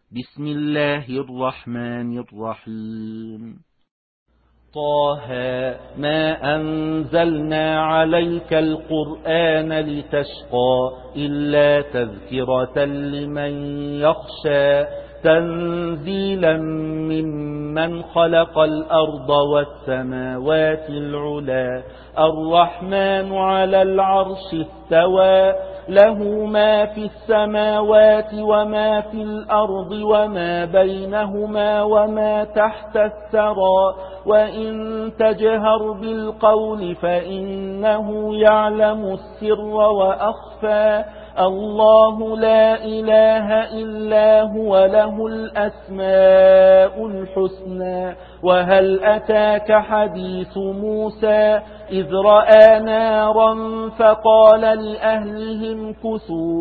بسم الله الرحمن الرحيم. طه ما أنزلنا عليك القرآن لتشقى إلا تذكرة لمن يخشى تنزيلا ممن خلق الأرض والسماوات العلا الرحمن على العرش استوى له ما في السماوات وما في الأرض وما بينهما وما تحت الثرى وإن تجهر بالقول فإنه يعلم السر وأخفى الله لا إله إلا هو له الأسماء الحسنى وهل أتاك حديث موسى إذ رأى نارا فقال لأهلهم كثوا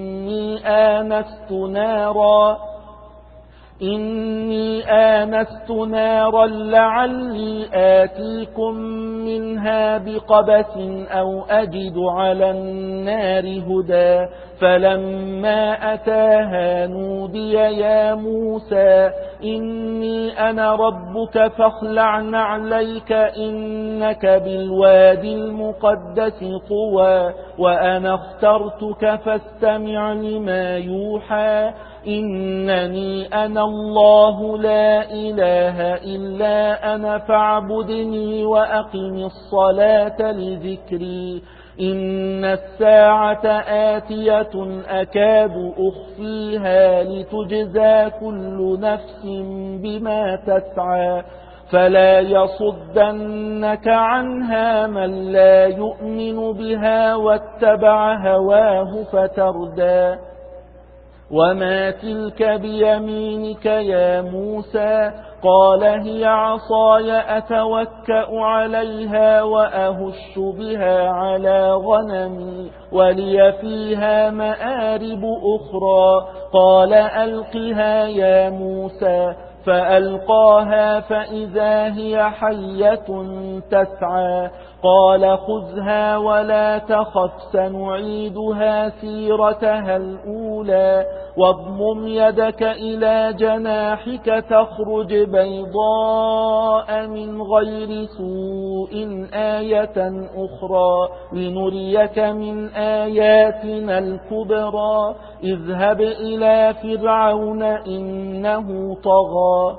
إني آنست نارا لعلي آتيكم منها بقبس أو أجد على النار هدى فلما أتاها نودي يا موسى إني أنا ربك فاخلع نعليك إنك بالوادي المقدس طوى وأنا اخترتك فاستمع لما يوحى إنني أنا الله لا إله إلا أنا فاعبدني وأقم الصلاة لذكري إن الساعة آتية أكاد أخفيها لتجزى كل نفس بما تسعى فلا يصدنك عنها من لا يؤمن بها واتبع هواه فتردى وما تلك بيمينك يا موسى قال هي عصاي أتوكأ عليها وأهش بها على غنمي ولي فيها مآرب أخرى قال ألقها يا موسى فألقاها فإذا هي حية تسعى قال خذها ولا تخف سنعيدها سيرتها الأولى واضمم يدك إلى جناحك تخرج بيضاء من غير سوء آية أخرى لنريك من آياتنا الكبرى اذهب إلى فرعون إنه طغى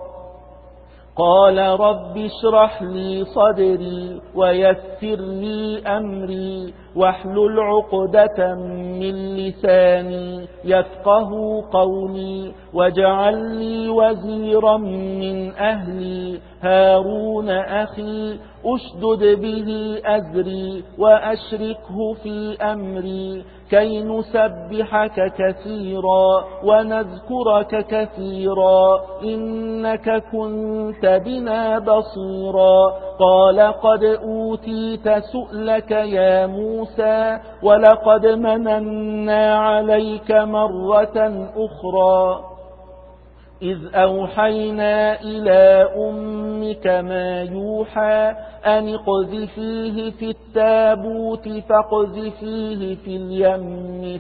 قال رب اشرح لي صدري ويسر لي أمري واحلل عقدة من لساني يفقه قولي واجعل لي وزيرا من أهلي هارون أخي أشدد به أزري وأشركه في أمري كي نسبحك كثيرا ونذكرك كثيرا إنك كنت بنا بصيرا قال قد أوتيت سؤلك يا موسى ولقد مننا عليك مرة أخرى إذ أوحينا إلى أمك ما يوحى أن اقذفيه في التابوت فاقذفيه في اليم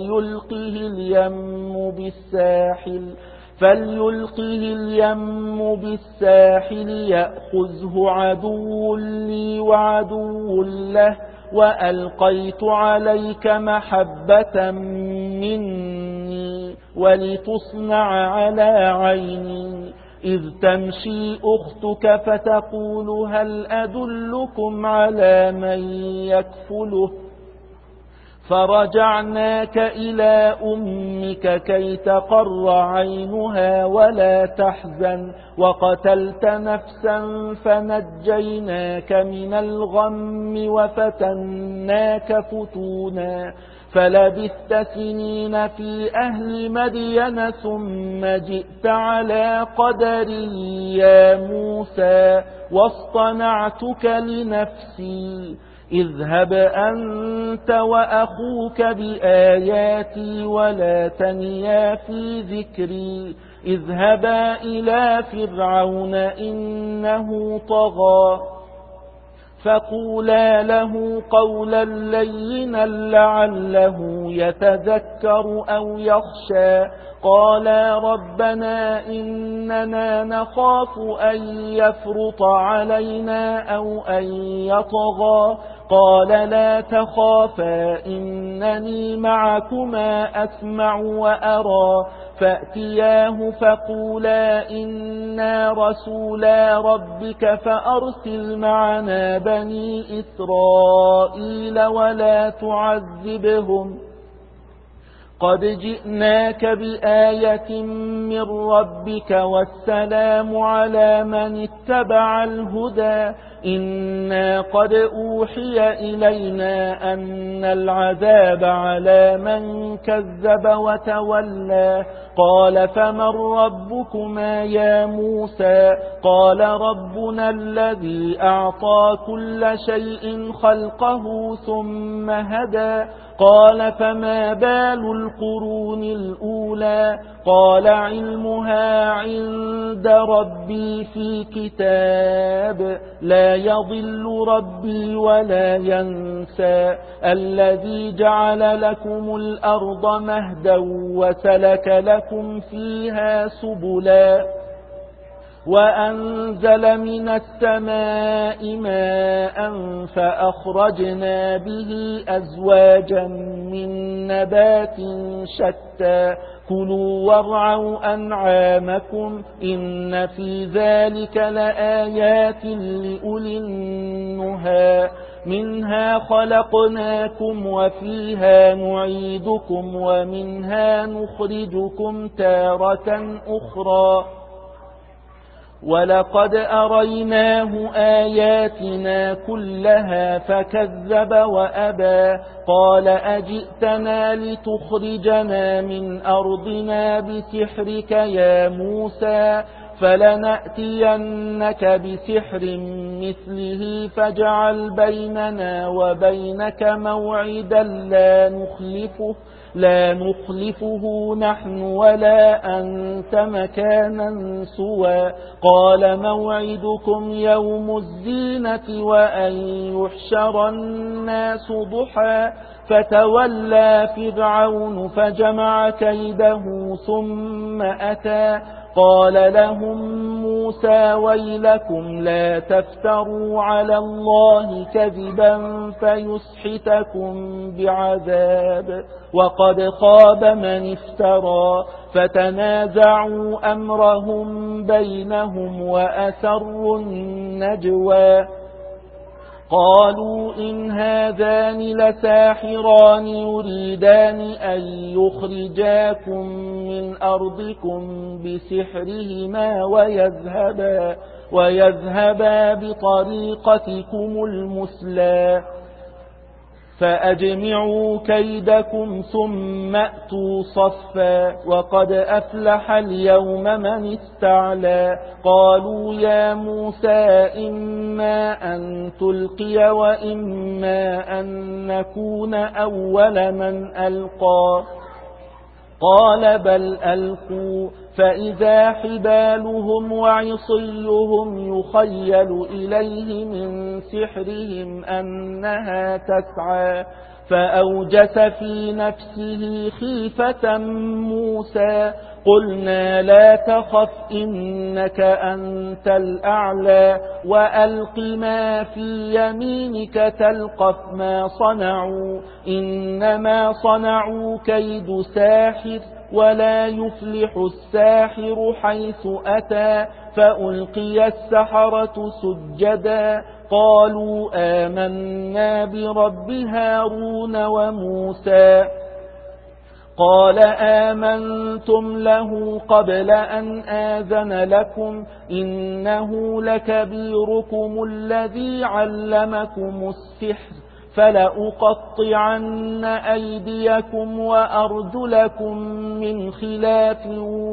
فليلقه اليم بالساحل يأخذه عدو لي وعدو له وألقيت عليك محبة مني ولتصنع على عيني إذ تمشي أختك فتقول هل أدلكم على من يكفله فرجعناك إلى أمك كي تقر عينها ولا تحزن وقتلت نفسا فنجيناك من الغم وفتناك فتونا فلبثت سنين في أهل مدين ثم جئت على قدري يا موسى واصطنعتك لنفسي اذهب أنت وأخوك بآياتي ولا تنيا في ذكري اذهبا إلى فرعون إنه طغى فقولا له قولا لينا لعله يتذكر أو يخشى. قالا ربنا إننا نخاف أن يفرط علينا أو أن يطغى. قال لا تخافا إنني معكما أسمع وأرى. فأتياه فقولا إنا رسولا ربك فأرسل معنا بني إسرائيل ولا تعذبهم قد جئناك بآية من ربك والسلام على من اتبع الهدى. إنا قد أوحي إلينا أن العذاب على من كذب وتولى. قال فمن ربكما يا موسى؟ قال ربنا الذي أعطى كل شيء خلقه ثم هدى. قال فما بال القرون الأولى؟ قال علمها عند ربي في كتاب لا يضل ربي ولا ينسى. الذي جعل لكم الأرض مهدا وسلك لكم فيها سبلا وأنزل من السماء ماء فأخرجنا به أزواجا من نبات شتى. كلوا وارعوا أنعامكم إن في ذلك لآيات لأولي النهى. منها خلقناكم وفيها نعيدكم ومنها نخرجكم تارة أخرى. ولقد أريناه آياتنا كلها فكذب وأبى. قال أجئتنا لتخرجنا من أرضنا بسحرك يا موسى؟ فلنأتينك بسحر مثله فاجعل بيننا وبينك موعدا لا نخلفه نحن ولا أنت مكانا سوى. قال موعدكم يوم الزينة وأن يحشر الناس ضحى. فتولى فرعون فجمع كيده ثم أتى. قال لهم موسى ويلكم لا تفتروا على الله كذبا فيسحتكم بعذاب وقد خاب من افترى. فتنازعوا أمرهم بينهم وأسروا النجوى. قالوا إن هذان لساحران يريدان أن يخرجاكم من أرضكم بسحرهما ويذهبا بطريقتكم المثلى. فأجمعوا كيدكم ثم أتوا صفا وقد أفلح اليوم من استعلى. قالوا يا موسى إما أن تلقي وإما أن نكون أول من ألقى. قال بل ألقوا فإذا حبالهم وعصيهم يخيل إليه من سحرهم أنها تسعى. فأوجس في نفسه خيفة موسى. قلنا لا تخف إنك أنت الأعلى وألق ما في يمينك تلقف ما صنعوا إنما صنعوا كيد ساحر ولا يفلح الساحر حيث أتى. فألقي السحرة سجدا قالوا آمنا برب هارون وموسى. قال آمنتم له قبل أن آذن لكم إنه لكبيركم الذي علمكم السحر فلأقطعن أيديكم وأرجلكم من خلاف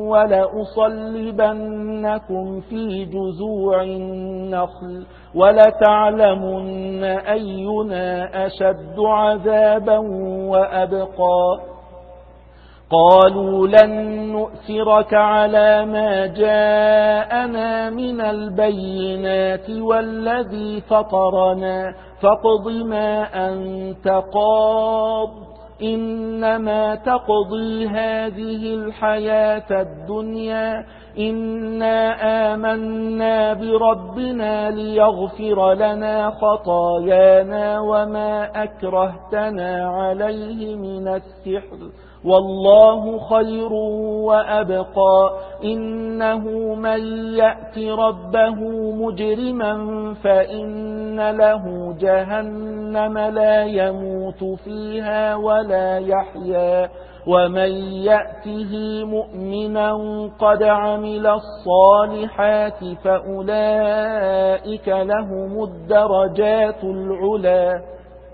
ولأصلبنكم في جذوع النخل ولتعلمن أينا أشد عذابا وأبقى. قالوا لن نؤثرك على ما جاءنا من البينات والذي فطرنا فاقض ما أنت قاض إنما تقضي هذه الحياة الدنيا إنا آمنا بربنا ليغفر لنا خطايانا وما أكرهتنا عليه من السحر والله خير وأبقى إنه من يأت ربه مجرما فإن له جهنم لا يموت فيها ولا يحيا ومن يأته مؤمنا قد عمل الصالحات فأولئك لهم الدرجات العلى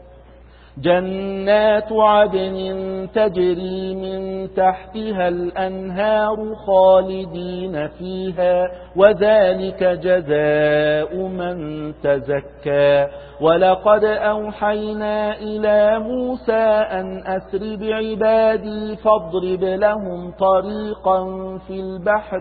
جنات عدن تجري من تحتها الأنهار خالدين فيها وذلك جزاء من تزكى ولقد أوحينا إلى موسى أن أسر بعبادي فاضرب لهم طريقا في البحر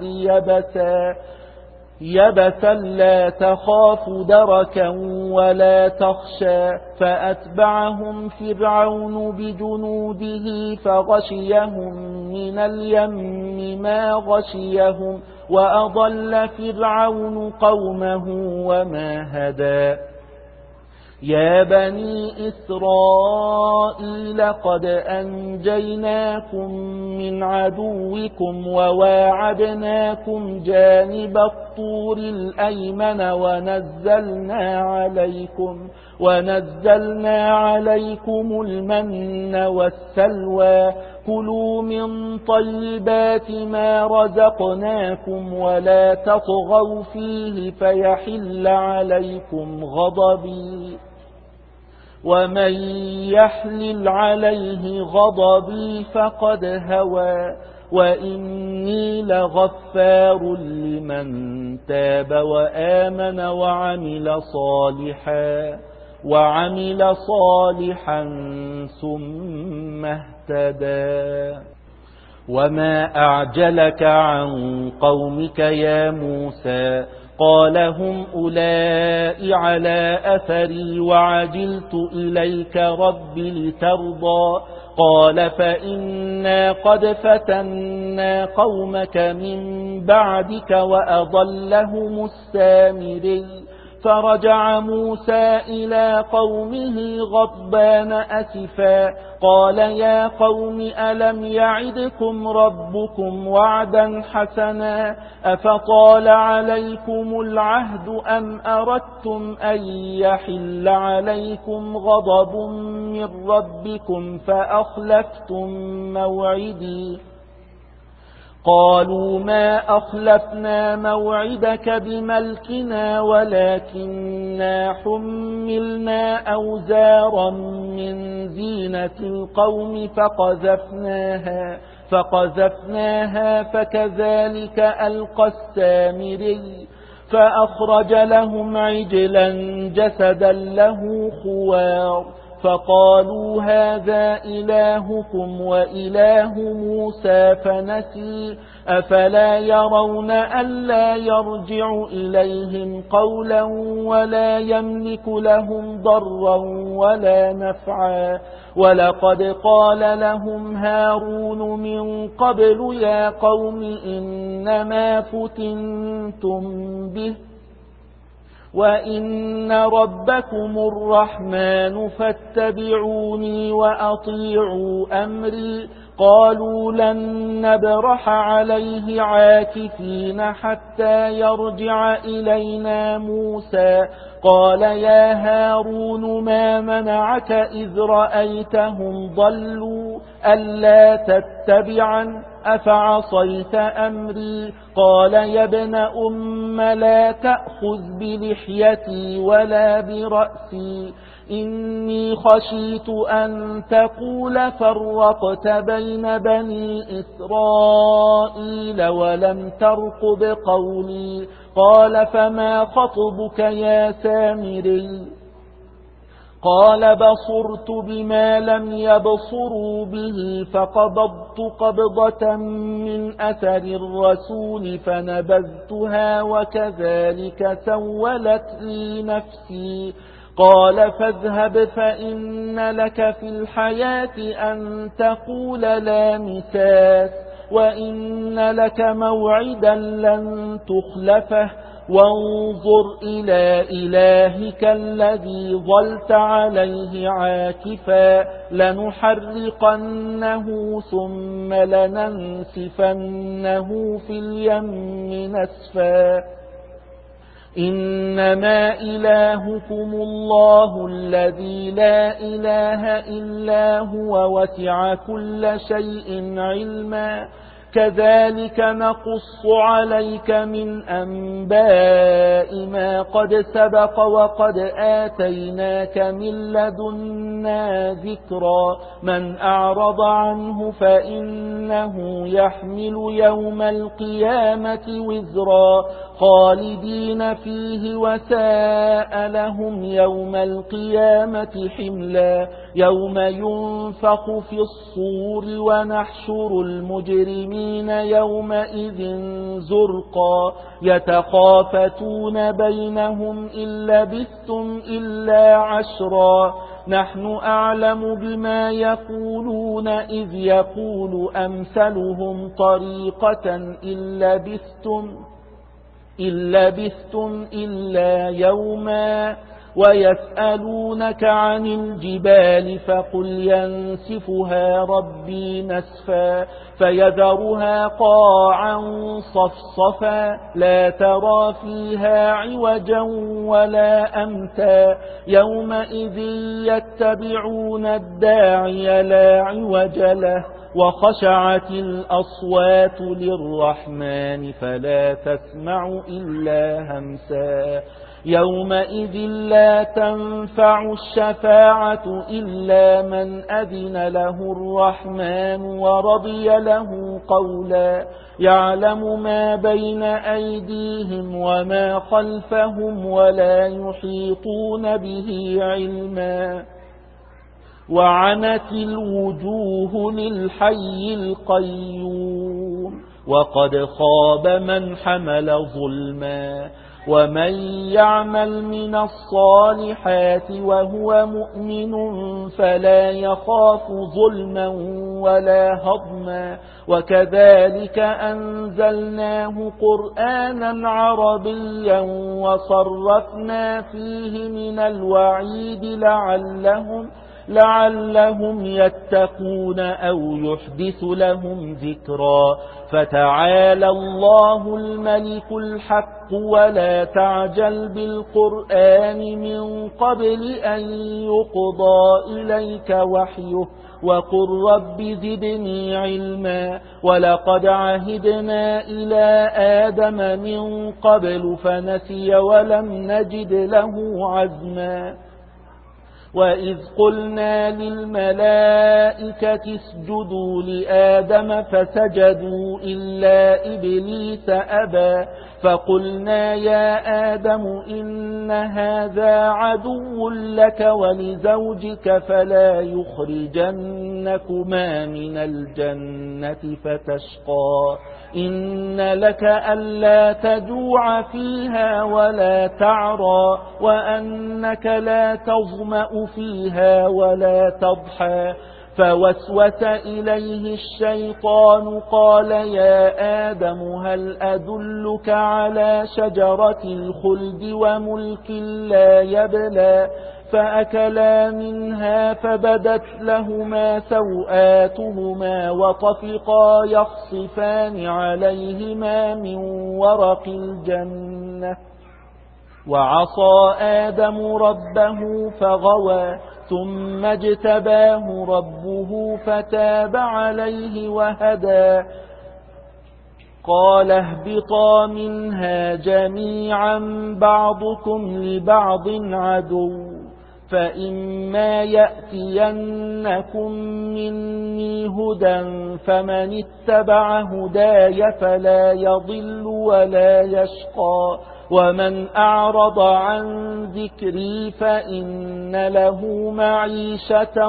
يبسا لا تخاف دركا ولا تخشى فأتبعهم فرعون بجنوده فغشيهم من اليم ما غشيهم وأضل فرعون قومه وما هدى يا بني إسرائيل قد أنجيناكم من عدوكم وواعدناكم جانب الطور الأيمن ونزلنا عليكم المن والسلوى كلوا من طيبات ما رزقناكم ولا تطغوا فيه فيحل عليكم غضبي ومن يحلل عليه غضبي فقد هوى وإني لغفار لمن تاب وآمن وعمل صالحا ثم اهتدى وما أعجلك عن قومك يا موسى قال هم أولئك على أثري وعجلت إليك رب لترضى قال فإنا قد فتنا قومك من بعدك وأضلهم السامري فرجع موسى إلى قومه غضبان أسفا قال يا قوم ألم يعدكم ربكم وعدا حسنا أفطال عليكم العهد أم أردتم أن يحل عليكم غضب من ربكم فأخلفتم موعدي قالوا ما أخلفنا موعدك بملكنا ولكننا حملنا أوزارا من زينة القوم فقذفناها فكذلك ألقى السامري فأخرج لهم عجلا جسدا له خوار فقالوا هذا إلهكم وإله موسى فنسي أفلا يرون ألا يرجع إليهم قولا ولا يملك لهم ضرا ولا نفعا ولقد قال لهم هارون من قبل يا قوم إنما فتنتم به وإن ربكم الرحمن فاتبعوني وأطيعوا أمري قالوا لن نبرح عليه عاكفين حتى يرجع إلينا موسى قال يا هارون ما منعك إذ رأيتهم ضلوا ألا تتبعا أفعصيت أمري قال يا ابن أم لا تأخذ بلحيتي ولا برأسي إني خشيت أن تقول فرقت بين بني إسرائيل ولم ترقب قولي قال فما خطبك يا سامري قال بصرت بما لم يبصروا به فقبضت قبضة من أثر الرسول فنبذتها وكذلك سولت لي نفسي. قال فاذهب فإن لك في الحياة أن تقول لا مساس وإن لك موعدا لن تخلفه وانظر إلى إلهك الذي ظلت عليه عاكفا لنحرقنه ثم لننسفنه في اليم نسفا. إنما إلهكم الله الذي لا إله إلا هو وسع كل شيء علما كذلك نقص عليك من أنباء ما قد سبق وقد آتيناك من لدنا ذكرا. من أعرض عنه فإنه يحمل يوم القيامة وزرا خالدين فيه وساء لهم يوم القيامة حملا. يوم ينفخ في الصور ونحشر المجرمين يومئذ زرقا يتخافتون بينهم إن لبثتم إلا عشرا نحن أعلم بما يقولون إذ يقول أمثلهم طريقة إن لبثتم إلا يوما. ويسألونك عن الجبال فقل ينسفها ربي نسفا فيذرها قاعا صفصفا لا ترى فيها عوجا ولا أمتا. يومئذ يتبعون الداعي لا عوج له وخشعت الأصوات للرحمن فلا تسمع إلا همسا. يومئذ لا تنفع الشفاعة إلا من أذن له الرحمن ورضي له قولا. يعلم ما بين أيديهم وما خلفهم ولا يحيطون به علما. وعنت الوجوه للحي القيوم وقد خاب من حمل ظلما. ومن يعمل من الصالحات وهو مؤمن فلا يخاف ظلما ولا هضما. وكذلك أنزلناه قرآنا عربيا وصرفنا فيه من الوعيد لعلهم يتقون أو يحدث لهم ذكرا. فتعالى الله الملك الحق ولا تعجل بالقرآن من قبل أن يقضى إليك وحيه وقل رب زدني علما. ولقد عهدنا إلى آدم من قبل فنسي ولم نجد له عزما. وإذ قلنا للملائكة اسجدوا لآدم فسجدوا إلا إبليس أبى فقلنا يا آدم إن هذا عدو لك ولزوجك فلا يخرجنكما من الجنة فتشقى. إن لك ألا تجوع فيها ولا تعرى وأنك لا تظمأ فيها ولا تضحى. فوسوس إليه الشيطان قال يا آدم هل أدلك على شجرة الخلد وملك لا يبلى. فأكلا منها فبدت لهما سوآتهما وطفقا يخصفان عليهما من ورق الجنة. وعصى آدم ربه فغوى ثم اجتباه ربه فتاب عليه وهدى. قال اهبطا منها جميعا بعضكم لبعض عدو فإما يأتينكم مني هدى فمن اتبع هداي فلا يضل ولا يشقى. ومن أعرض عن ذكري فإن له معيشة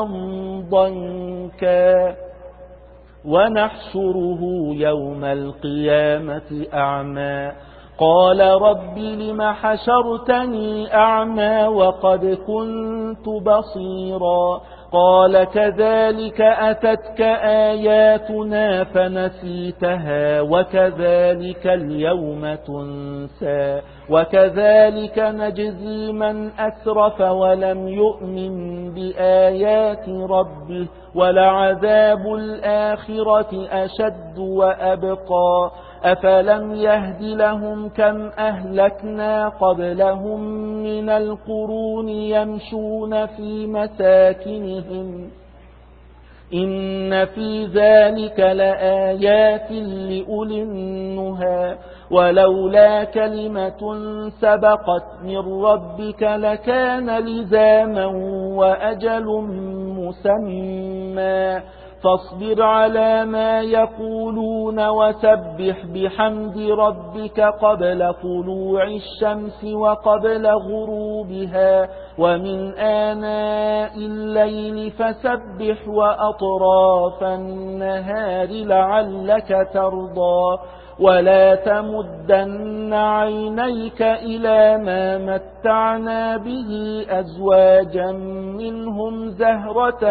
ضنكا ونحشره يوم القيامة أعمى قال رب لم حشرتني أعمى وقد كنت بصيرا قال كذلك أتتك آياتنا فنسيتها وكذلك اليوم تنسى وكذلك نجزي من أسرف ولم يؤمن بآيات ربه ولعذاب الآخرة أشد وأبقى أفلم يهد لهم كم أهلكنا قبلهم من القرون يمشون في مساكنهم إن في ذلك لآيات لأولي النهى ولولا كلمة سبقت من ربك لكان لزاما وأجل مسمى فاصبر على ما يقولون وسبح بحمد ربك قبل طلوع الشمس وقبل غروبها ومن آناء الليل فسبح وأطراف النهار لعلك ترضى ولا تمدن عينيك إلى ما متعنا به أزواجا منهم زهرة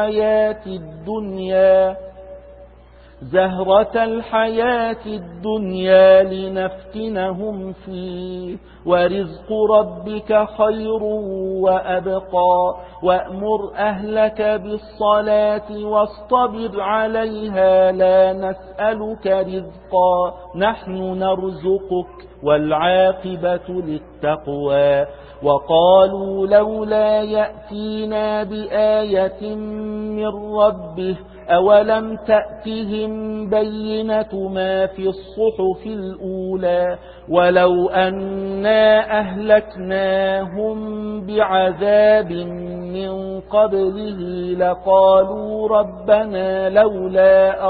الحياة الدنيا لنفتنهم فيه ورزق ربك خير وأبقى وأمر أهلك بالصلاة واصطبر عليها لا نسألك رزقا نحن نرزقك والعاقبة للتقوى وقالوا لولا يأتينا بآية من ربه أولم تأتهم بينة ما في الصحف الأولى ولو أنا أهلكناهم بعذاب من قبله لقالوا ربنا لولا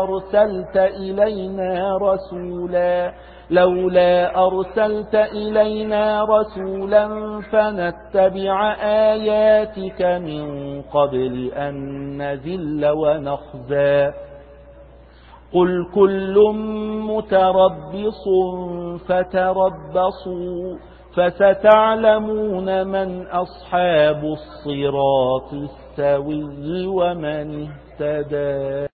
أرسلت إلينا رسولا فنتبع آياتك من قبل أن نذل ونخزى قل كل متربص فتربصوا فستعلمون من أصحاب الصراط السوي ومن اهتدى.